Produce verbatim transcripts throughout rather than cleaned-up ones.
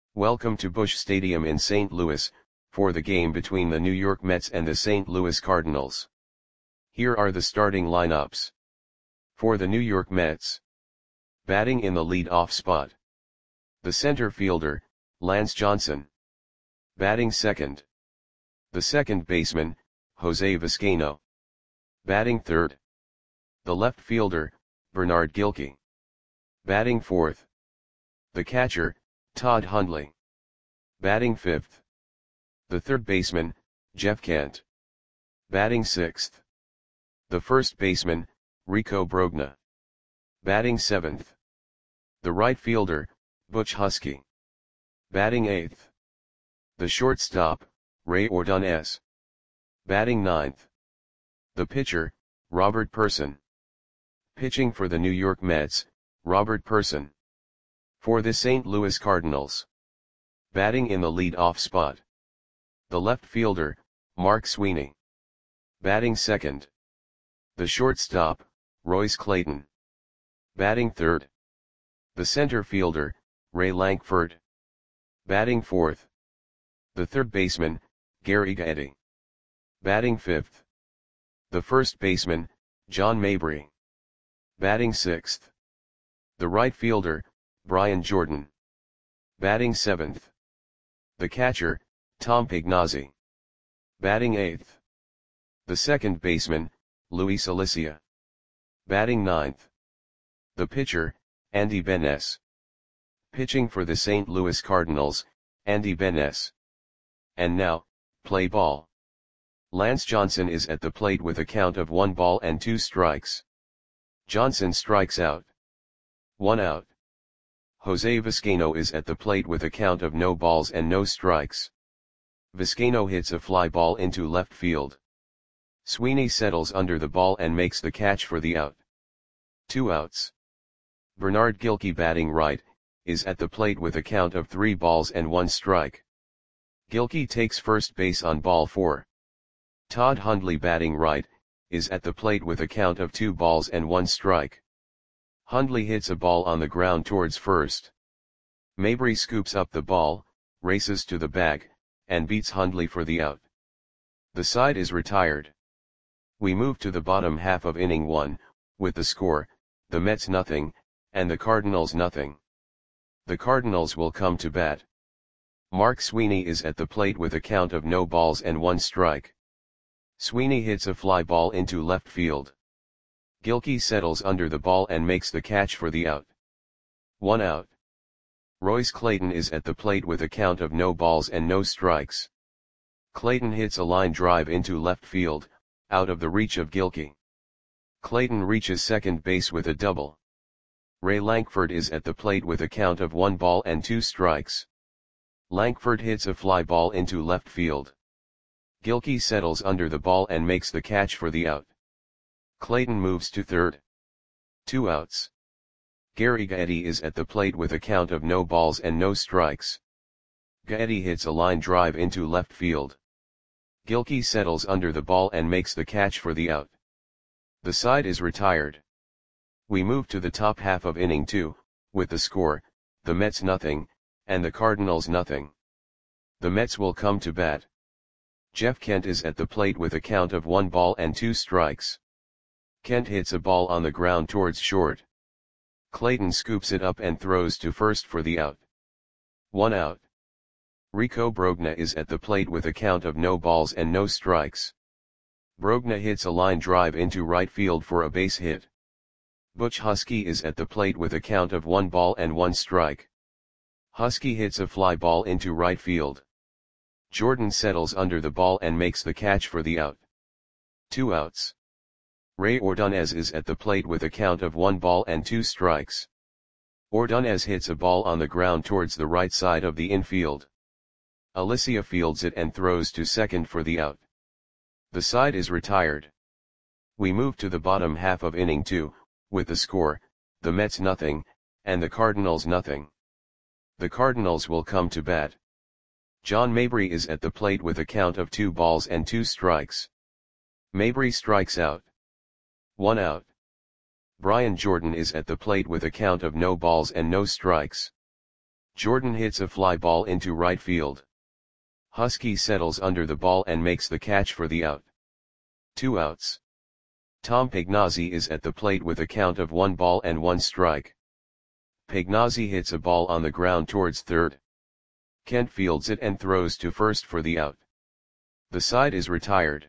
Welcome to Busch Stadium in Saint Louis, for the game between the New York Mets and the Saint Louis Cardinals. Here are the starting lineups. For the New York Mets. Batting in the lead-off spot. The center fielder, Lance Johnson. Batting second. The second baseman, Jose Vizcaino. Batting third. The left fielder, Bernard Gilkey. Batting fourth. The catcher, Todd Hundley. Batting fifth. The third baseman, Jeff Kent. Batting sixth. The first baseman, Rico Brogna. Batting seventh. The right fielder, Butch Huskey. Batting eighth. The shortstop, Ray Ordonez. Batting ninth. The pitcher, Robert Pursson. Pitching for the New York Mets, Robert Pursson. For the Saint Louis Cardinals. Batting in the lead-off spot. The left fielder, Mark Sweeney. Batting second. The shortstop, Royce Clayton. Batting third. The center fielder, Ray Lankford. Batting fourth. The third baseman, Gary Gaetti. Batting fifth. The first baseman, John Mabry. Batting sixth. The right fielder, Brian Jordan. Batting seventh. The catcher, Tom Pignazzi. Batting eighth. The second baseman, Luis Alicia. Batting ninth. The pitcher, Andy Benes. Pitching for the Saint Louis Cardinals, Andy Benes. And now, play ball. Lance Johnson is at the plate with a count of one ball and two strikes. Johnson strikes out. One out. Jose Vizcaino is at the plate with a count of no balls and no strikes. Vizcaino hits a fly ball into left field. Sweeney settles under the ball and makes the catch for the out. Two outs. Bernard Gilkey, batting right, is at the plate with a count of three balls and one strike. Gilkey takes first base on ball four. Todd Hundley, batting right, is at the plate with a count of two balls and one strike. Hundley hits a ball on the ground towards first. Mabry scoops up the ball, races to the bag, and beats Hundley for the out. The side is retired. We move to the bottom half of inning one, with the score, the Mets nothing, and the Cardinals nothing. The Cardinals will come to bat. Mark Sweeney is at the plate with a count of no balls and one strike. Sweeney hits a fly ball into left field. Gilkey settles under the ball and makes the catch for the out. One out. Royce Clayton is at the plate with a count of no balls and no strikes. Clayton hits a line drive into left field, out of the reach of Gilkey. Clayton reaches second base with a double. Ray Lankford is at the plate with a count of one ball and two strikes. Lankford hits a fly ball into left field. Gilkey settles under the ball and makes the catch for the out. Clayton moves to third. Two outs. Gary Gaetti is at the plate with a count of no balls and no strikes. Gaetti hits a line drive into left field. Gilkey settles under the ball and makes the catch for the out. The side is retired. We move to the top half of inning two, with the score, the Mets nothing, and the Cardinals nothing. The Mets will come to bat. Jeff Kent is at the plate with a count of one ball and two strikes. Kent hits a ball on the ground towards short. Clayton scoops it up and throws to first for the out. One out. Rico Brogna is at the plate with a count of no balls and no strikes. Brogna hits a line drive into right field for a base hit. Butch Huskey is at the plate with a count of one ball and one strike. Huskey hits a fly ball into right field. Jordan settles under the ball and makes the catch for the out. Two outs. Ray Ordonez is at the plate with a count of one ball and two strikes. Ordonez hits a ball on the ground towards the right side of the infield. Alicia fields it and throws to second for the out. The side is retired. We move to the bottom half of inning two, with the score, the Mets nothing, and the Cardinals nothing. The Cardinals will come to bat. John Mabry is at the plate with a count of two balls and two strikes. Mabry strikes out. One out. Brian Jordan is at the plate with a count of no balls and no strikes. Jordan hits a fly ball into right field. Husky settles under the ball and makes the catch for the out. Two outs. Tom Pagnozzi is at the plate with a count of one ball and one strike. Pagnozzi hits a ball on the ground towards third. Kent fields it and throws to first for the out. The side is retired.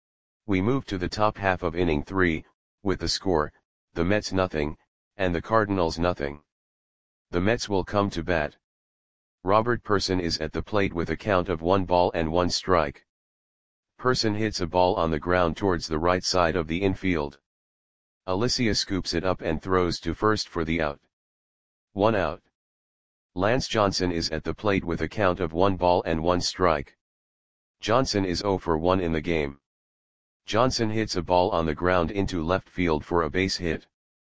We move to the top half of inning three, with the score, the Mets nothing, and the Cardinals nothing. The Mets will come to bat. Robert Person is at the plate with a count of one ball and one strike. Person hits a ball on the ground towards the right side of the infield. Alicia scoops it up and throws to first for the out. One out. Lance Johnson is at the plate with a count of one ball and one strike. Johnson is oh for one in the game. Johnson hits a ball on the ground into left field for a base hit.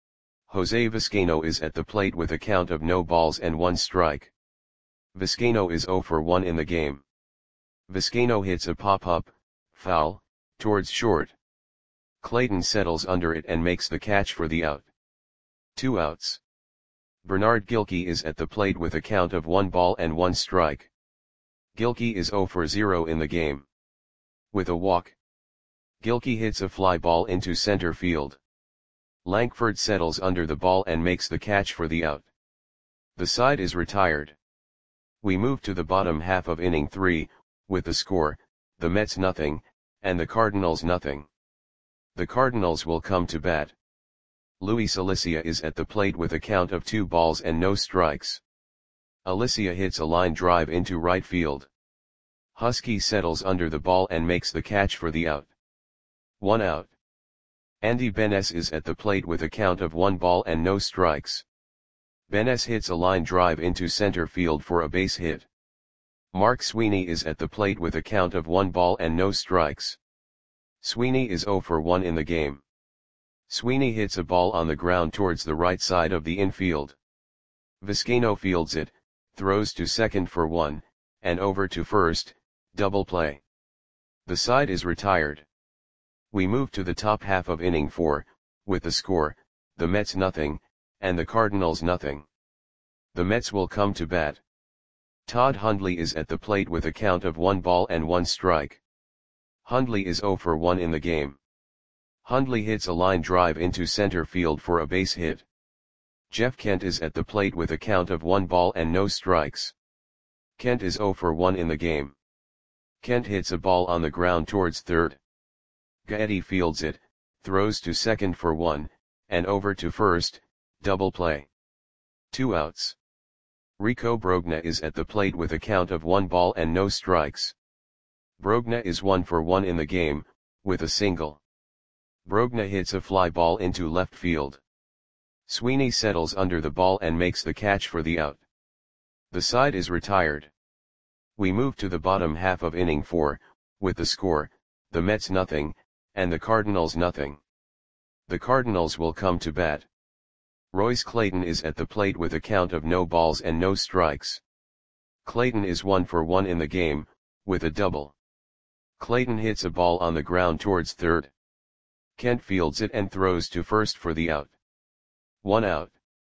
Jose Vizcaino is at the plate with a count of no balls and one strike. Vizcaino is oh for one in the game. Vizcaino hits a pop-up, foul, towards short. Clayton settles under it and makes the catch for the out. Two outs. Bernard Gilkey is at the plate with a count of one ball and one strike. Gilkey is oh for zero in the game. With a walk, Gilkey hits a fly ball into center field. Lankford settles under the ball and makes the catch for the out. The side is retired. We move to the bottom half of inning three, with the score, the Mets nothing, and the Cardinals nothing. The Cardinals will come to bat. Luis Alicia is at the plate with a count of two balls and no strikes. Alicia hits a line drive into right field. Husky settles under the ball and makes the catch for the out. One out. Andy Benes is at the plate with a count of one ball and no strikes. Benes hits a line drive into center field for a base hit. Mark Sweeney is at the plate with a count of one ball and no strikes. Sweeney is oh for one in the game. Sweeney hits a ball on the ground towards the right side of the infield. Vizcaino fields it, throws to second for one, and over to first, double play. The side is retired. We move to the top half of inning four, with the score, the Mets nothing, and the Cardinals nothing. The Mets will come to bat. Todd Hundley is at the plate with a count of one ball and one strike. Hundley is oh for one in the game. Hundley hits a line drive into center field for a base hit. Jeff Kent is at the plate with a count of one ball and no strikes. Kent is oh for one in the game. Kent hits a ball on the ground towards third. Gaetti fields it, throws to second for one, and over to first, double play. Two outs. Rico Brogna is at the plate with a count of one ball and no strikes. Brogna is one for one in the game, with a single. Brogna hits a fly ball into left field. Sweeney settles under the ball and makes the catch for the out. The side is retired. We move to the bottom half of inning four, with the score, the Mets nothing, and the Cardinals nothing. The Cardinals will come to bat. Royce Clayton is at the plate with a count of no balls and no strikes. Clayton is one for one in the game, with a double. Clayton hits a ball on the ground towards third. Kent fields it and throws to first for the out. One out.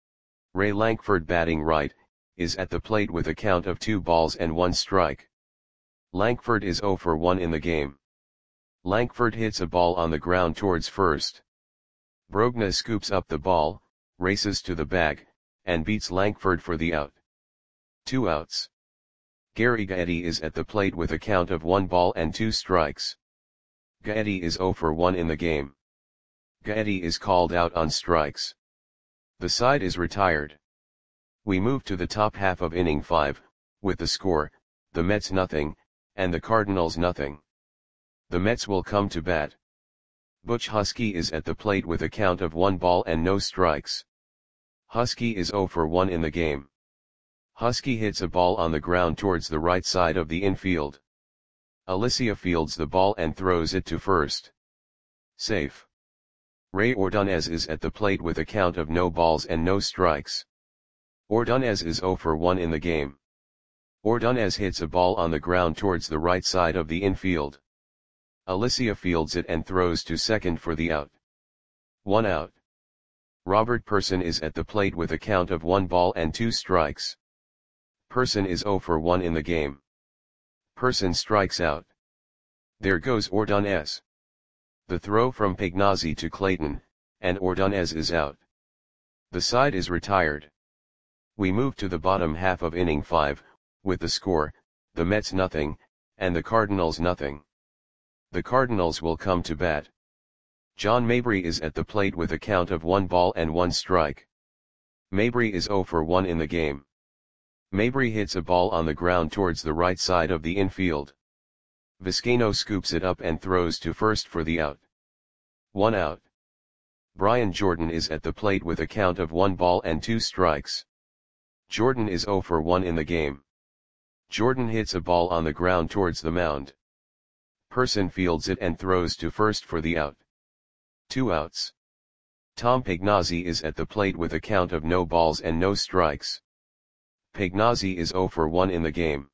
Ray Lankford, batting right, is at the plate with a count of two balls and one strike. Lankford is oh for one in the game. Lankford hits a ball on the ground towards first. Brogna scoops up the ball, races to the bag, and beats Lankford for the out. Two outs. Gary Gaetti is at the plate with a count of one ball and two strikes. Gaetti is oh for one in the game. Gaetti is called out on strikes. The side is retired. We move to the top half of inning five, with the score, the Mets nothing, and the Cardinals nothing. The Mets will come to bat. Butch Husky is at the plate with a count of one ball and no strikes. Husky is oh for one in the game. Husky hits a ball on the ground towards the right side of the infield. Alicia fields the ball and throws it to first. Safe. Ray Ordonez is at the plate with a count of no balls and no strikes. Ordonez is oh for one in the game. Ordonez hits a ball on the ground towards the right side of the infield. Alicia fields it and throws to second for the out. One out. Robert Person is at the plate with a count of one ball and two strikes. Person is zero for one in the game. Person strikes out. There goes Ordonez. The throw from Pagnozzi to Clayton, and Ordonez is out. The side is retired. We move to the bottom half of inning five, with the score, the Mets nothing, and the Cardinals nothing. The Cardinals will come to bat. John Mabry is at the plate with a count of one ball and one strike. Mabry is zero for one in the game. Mabry hits a ball on the ground towards the right side of the infield. Vizcaino scoops it up and throws to first for the out. One out. Brian Jordan is at the plate with a count of one ball and two strikes. Jordan is zero for one in the game. Jordan hits a ball on the ground towards the mound. Person fields it and throws to first for the out. Two outs. Tom Pagnozzi is at the plate with a count of no balls and no strikes. Pagnozzi is zero for one in the game.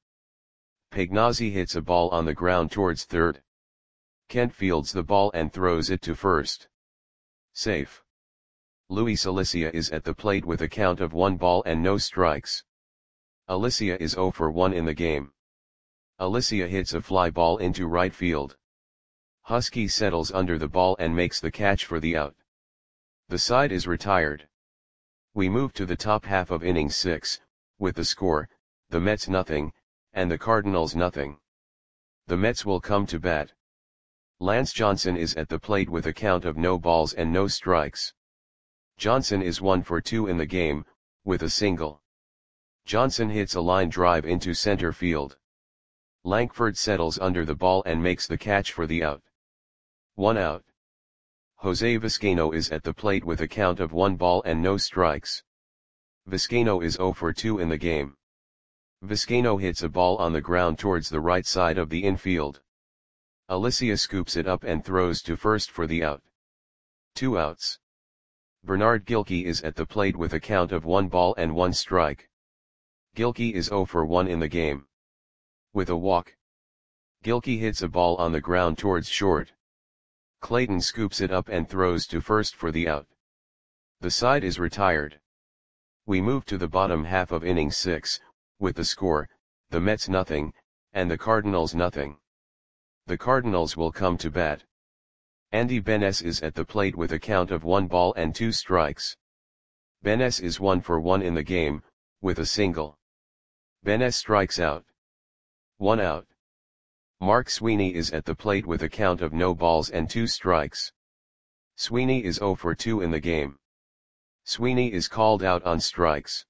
Pagnozzi hits a ball on the ground towards third. Kent fields the ball and throws it to first. Safe. Luis Alicia is at the plate with a count of one ball and no strikes. Alicia is zero for one in the game. Alicia hits a fly ball into right field. Husky settles under the ball and makes the catch for the out. The side is retired. We move to the top half of inning six, with the score, the Mets nothing, and the Cardinals nothing. The Mets will come to bat. Lance Johnson is at the plate with a count of no balls and no strikes. Johnson is one for two in the game, with a single. Johnson hits a line drive into center field. Lankford settles under the ball and makes the catch for the out. One out. Jose Vizcaino is at the plate with a count of one ball and no strikes. Vizcaino is zero for two in the game. Vizcaino hits a ball on the ground towards the right side of the infield. Alicia scoops it up and throws to first for the out. Two outs. Bernard Gilkey is at the plate with a count of one ball and one strike. Gilkey is zero for one in the game. With a walk. Gilkey hits a ball on the ground towards short. Clayton scoops it up and throws to first for the out. The side is retired. We move to the bottom half of inning six, with the score, the Mets nothing, and the Cardinals nothing. The Cardinals will come to bat. Andy Benes is at the plate with a count of one ball and two strikes. Benes is one for one in the game, with a single. Benes strikes out. One out. Mark Sweeney is at the plate with a count of no balls and two strikes. Sweeney is zero for two in the game. Sweeney is called out on strikes.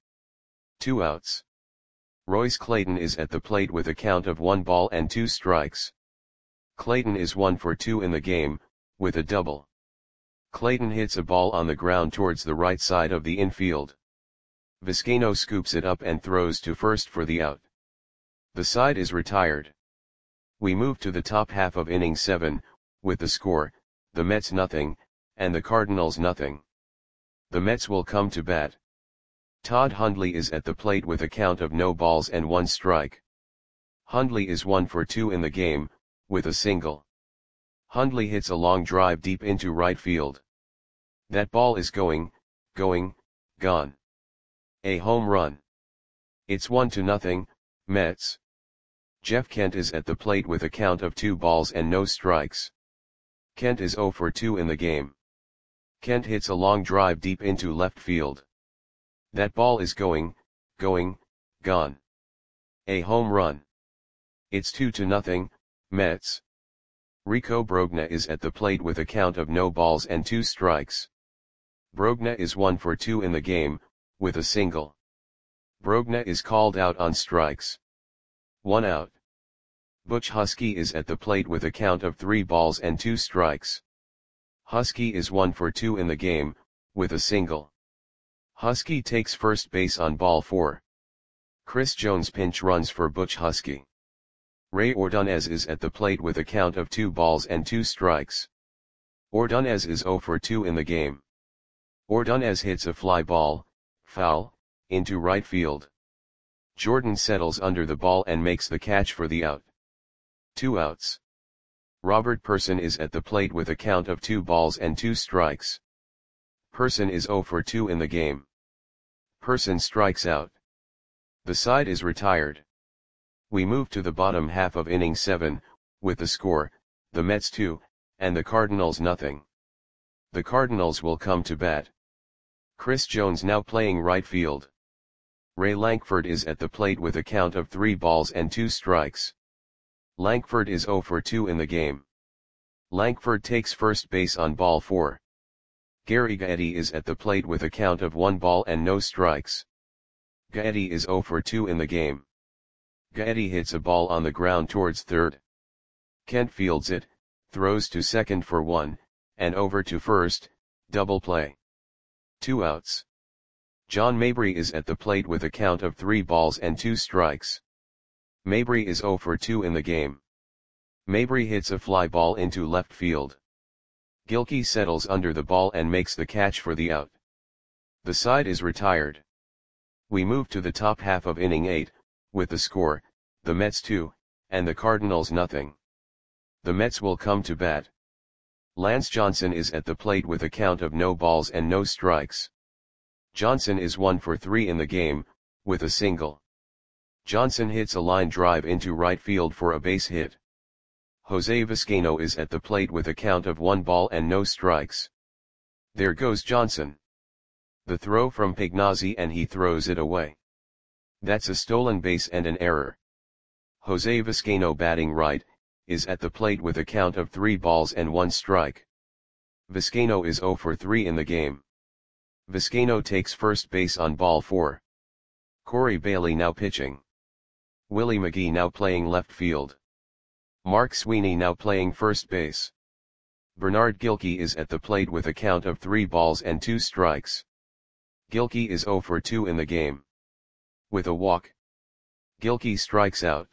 Two outs. Royce Clayton is at the plate with a count of one ball and two strikes. Clayton is one for two in the game, with a double. Clayton hits a ball on the ground towards the right side of the infield. Vizcaino scoops it up and throws to first for the out. The side is retired. We move to the top half of inning seven, with the score, the Mets nothing, and the Cardinals nothing. The Mets will come to bat. Todd Hundley is at the plate with a count of no balls and one strike. Hundley is one for two in the game, with a single. Hundley hits a long drive deep into right field. That ball is going, going, gone. A home run. It's one to nothing, Mets. Jeff Kent is at the plate with a count of two balls and no strikes. Kent is zero for two in the game. Kent hits a long drive deep into left field. That ball is going, going, gone. A home run. It's two to nothing, Mets. Rico Brogna is at the plate with a count of no balls and two strikes. Brogna is one for two in the game, with a single. Brogna is called out on strikes. One out. Butch Husky is at the plate with a count of three balls and two strikes. Husky is one for two in the game, with a single. Husky takes first base on ball four. Chris Jones pinch runs for Butch Husky. Ray Ordonez is at the plate with a count of two balls and two strikes. Ordonez is zero for two in the game. Ordonez hits a fly ball, foul, into right field. Jordan settles under the ball and makes the catch for the out. Two outs. Robert Person is at the plate with a count of two balls and two strikes. Person is zero for two in the game. Person strikes out. The side is retired. We move to the bottom half of inning seven, with the score, the Mets two, and the Cardinals nothing. The Cardinals will come to bat. Chris Jones now playing right field. Ray Lankford is at the plate with a count of three balls and two strikes. Lankford is oh for two in the game. Lankford takes first base on ball four. Gary Gaetti is at the plate with a count of one ball and no strikes. Gaetti is oh for two in the game. Gaetti hits a ball on the ground towards third. Kent fields it, throws to second for one, and over to first, double play. Two outs. John Mabry is at the plate with a count of three balls and two strikes. Mabry is oh for two in the game. Mabry hits a fly ball into left field. Gilkey settles under the ball and makes the catch for the out. The side is retired. We move to the top half of inning eight, with the score, the Mets two, and the Cardinals nothing. The Mets will come to bat. Lance Johnson is at the plate with a count of no balls and no strikes. Johnson is one for three in the game, with a single. Johnson hits a line drive into right field for a base hit. Jose Vizcaino is at the plate with a count of one ball and no strikes. There goes Johnson. The throw from Pignazzi and he throws it away. That's a stolen base and an error. Jose Vizcaino batting right, is at the plate with a count of three balls and one strike. Vizcaino is oh for three in the game. Vizcaino takes first base on ball four. Corey Bailey now pitching. Willie McGee now playing left field. Mark Sweeney now playing first base. Bernard Gilkey is at the plate with a count of three balls and two strikes. Gilkey is oh for two in the game. With a walk, Gilkey strikes out.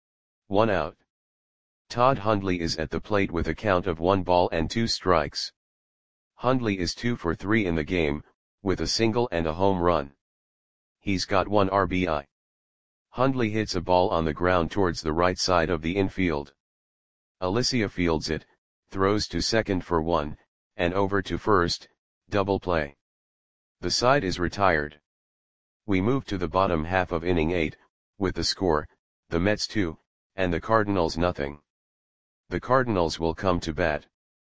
One out. Todd Hundley is at the plate with a count of one ball and two strikes. Hundley is two for three in the game, with a single and a home run. He's got one R B I. Hundley hits a ball on the ground towards the right side of the infield. Alicia fields it, throws to second for one, and over to first, double play. The side is retired. We move to the bottom half of inning eight, with the score, the Mets two, and the Cardinals nothing. The Cardinals will come to bat.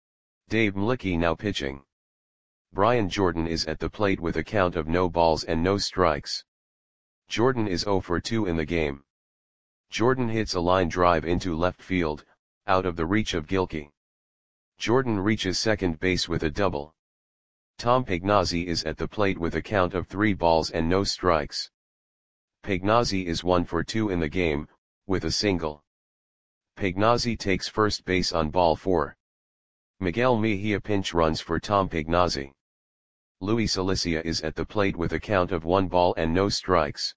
Dave Mlicki now pitching. Brian Jordan is at the plate with a count of no balls and no strikes. Jordan is oh for two in the game. Jordan hits a line drive into left field, out of the reach of Gilkey. Jordan reaches second base with a double. Tom Pignazzi is at the plate with a count of three balls and no strikes. Pignazzi is one for two in the game, with a single. Pignazzi takes first base on ball four. Miguel Mejia pinch runs for Tom Pignazzi. Luis Alicia is at the plate with a count of one ball and no strikes.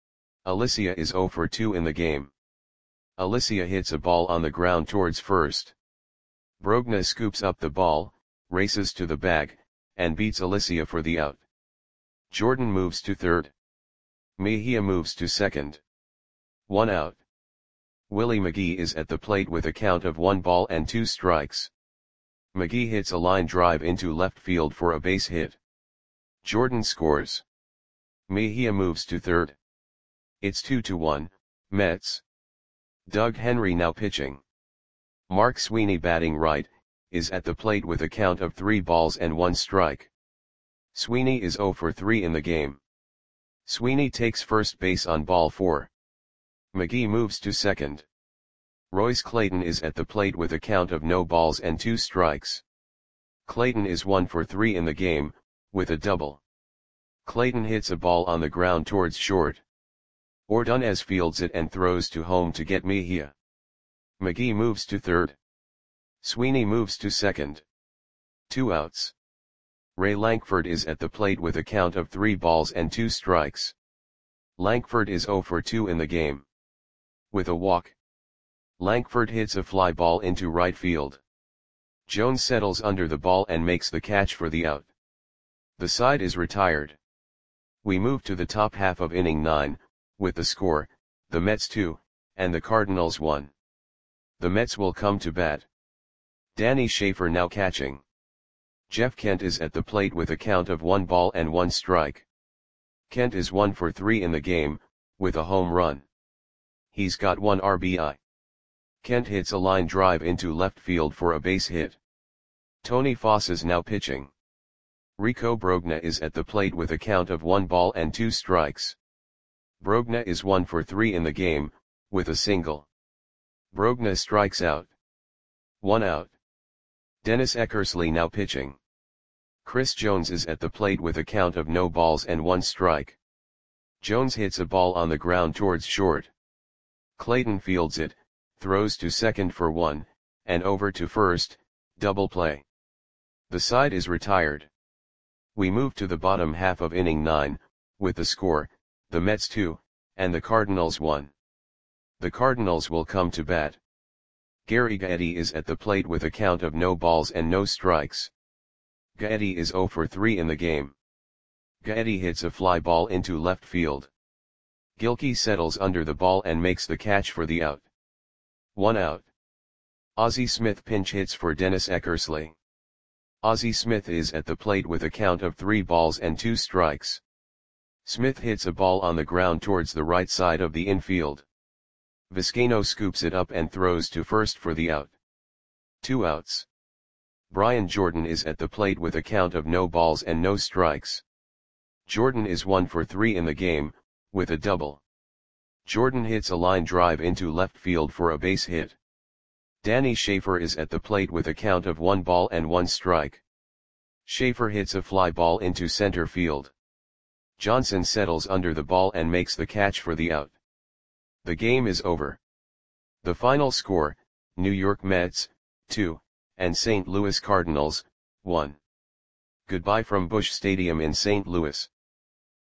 Alicia is oh for two in the game. Alicia hits a ball on the ground towards first. Brogna scoops up the ball, races to the bag, and beats Alicia for the out. Jordan moves to third. Mejia moves to second. One out. Willie McGee is at the plate with a count of one ball and two strikes. McGee hits a line drive into left field for a base hit. Jordan scores. Mejia moves to third. It's two to one, Mets. Doug Henry now pitching. Mark Sweeney batting right, is at the plate with a count of three balls and one strike. Sweeney is oh for three in the game. Sweeney takes first base on ball four. McGee moves to second. Royce Clayton is at the plate with a count of no balls and two strikes. Clayton is one for three in the game, with a double. Clayton hits a ball on the ground towards short. Ordonez fields it and throws to home to get Mejia. McGee moves to third. Sweeney moves to second. Two outs. Ray Lankford is at the plate with a count of three balls and two strikes. Lankford is oh for two in the game. With a walk, Lankford hits a fly ball into right field. Jones settles under the ball and makes the catch for the out. The side is retired. We move to the top half of inning nine, with the score, the Mets two, and the Cardinals one. The Mets will come to bat. Danny Schaefer now catching. Jeff Kent is at the plate with a count of one ball and one strike. Kent is one for three in the game, with a home run. He's got one R B I. Kent hits a line drive into left field for a base hit. Tony Foss is now pitching. Rico Brogna is at the plate with a count of one ball and two strikes. Brogna is one for three in the game, with a single. Brogna strikes out. One out. Dennis Eckersley now pitching. Chris Jones is at the plate with a count of no balls and one strike. Jones hits a ball on the ground towards short. Clayton fields it, throws to second for one, and over to first, double play. The side is retired. We move to the bottom half of inning nine, with the score, the Mets two, and the Cardinals one. The Cardinals will come to bat. Gary Gaetti is at the plate with a count of no balls and no strikes. Gaetti is zero for three in the game. Gaetti hits a fly ball into left field. Gilkey settles under the ball and makes the catch for the out. One out. Ozzie Smith pinch hits for Dennis Eckersley. Ozzie Smith is at the plate with a count of three balls and two strikes. Smith hits a ball on the ground towards the right side of the infield. Vizcaino scoops it up and throws to first for the out. Two outs. Brian Jordan is at the plate with a count of no balls and no strikes. Jordan is one for three in the game, with a double. Jordan hits a line drive into left field for a base hit. Danny Schaefer is at the plate with a count of one ball and one strike. Schaefer hits a fly ball into center field. Johnson settles under the ball and makes the catch for the out. The game is over. The final score, New York Mets, two, and Saint Louis Cardinals, one. Goodbye from Busch Stadium in Saint Louis.